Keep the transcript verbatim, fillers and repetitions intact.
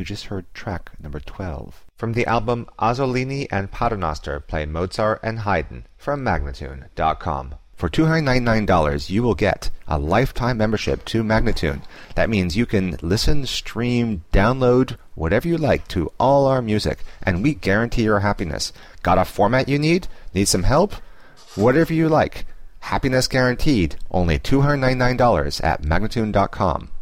just heard track number twelve. From the album Azzolini and Paternoster play Mozart and Haydn from Magnatune dot com. For two hundred ninety-nine dollars, you will get a lifetime membership to Magnatune. That means you can listen, stream, download, whatever you like to all our music, and we guarantee your happiness. Got a format you need? Need some help? Whatever you like. Happiness guaranteed. Only two hundred ninety-nine dollars at Magnatune dot com.